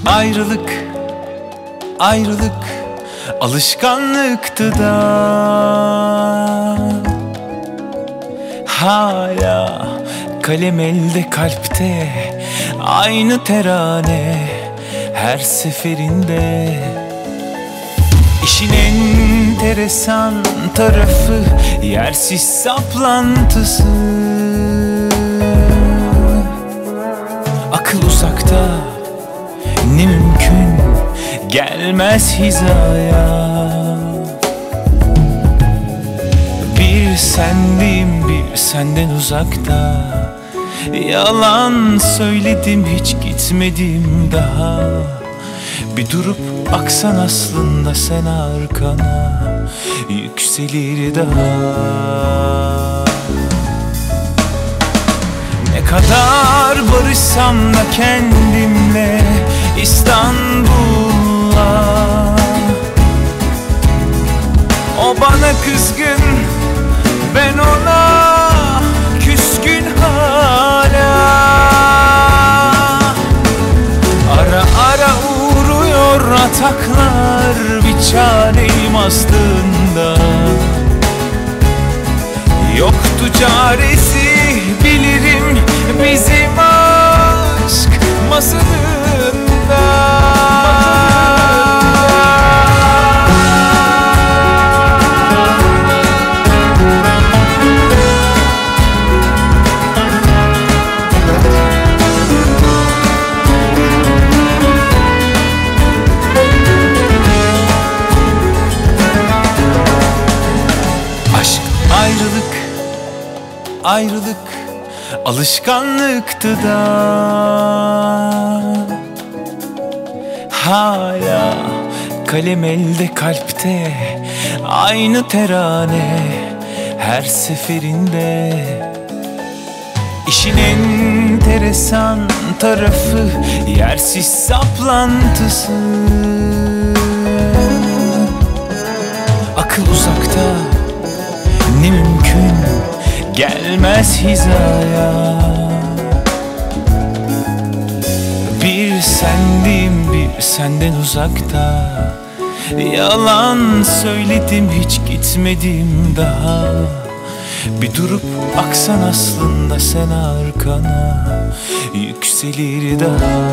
Ayrılık, ayrılık alışkanlıktı da hala kalem elde kalpte aynı terane her seferinde. İşin enteresan tarafı yersiz saplantısı. Akıl uzakta, ne mümkün gelmez hizaya. Bir sendeyim, bir senden uzakta. Yalan söyledim, hiç gitmedim daha. Bir durup baksan aslında sen arkana yükselir daha. Ne kadar barışsam da kendimle İstanbul'la, o bana kızgın, ben ona küskün hala. Ara ara uğruyor ataklar, bir çareyim aslında. Yoktu çaresi, bilirim bizim aşk masalında. Aşk, ayrılık, ayrılık alışkanlıktı da hala kalem elde kalpte aynı terane her seferinde. İşin enteresan tarafı yersiz saplantısı. Akıl uzakta, ne mümkün gelmez hizaya. Bir sendeyim, bir senden uzakta. Yalan söyledim, hiç gitmedim daha. Bir durup baksan aslında sen arkana yükselir daha.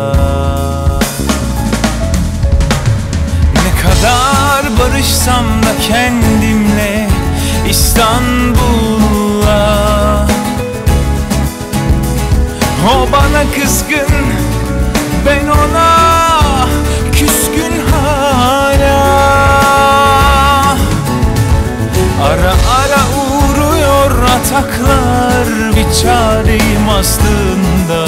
Ne kadar barışsam da kendimle İstanbul'la, o bana kızgın, ben ona küskün hala. Ara ara uğruyor ataklar, bir çareyim aslında.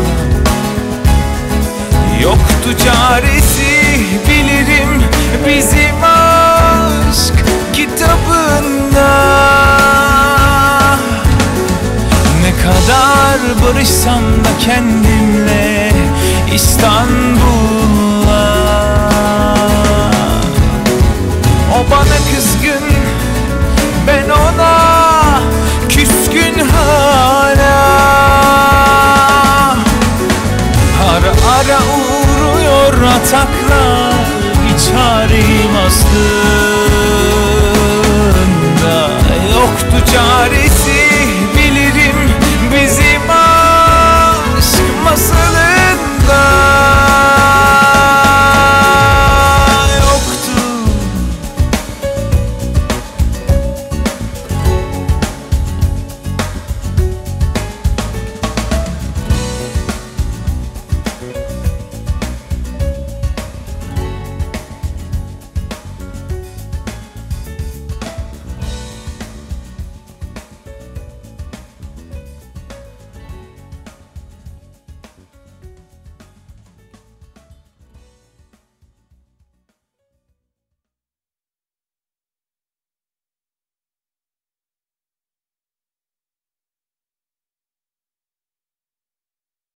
Yoktu çaresi, bilirim bizim aşk kitabında. Ne kadar barışsam da kendimle İstanbul'la, o bana kızgın, ben ona küskün hala. Ara ara uğruyor ataklar, bir çareyim aslında. Yoktu çaresi,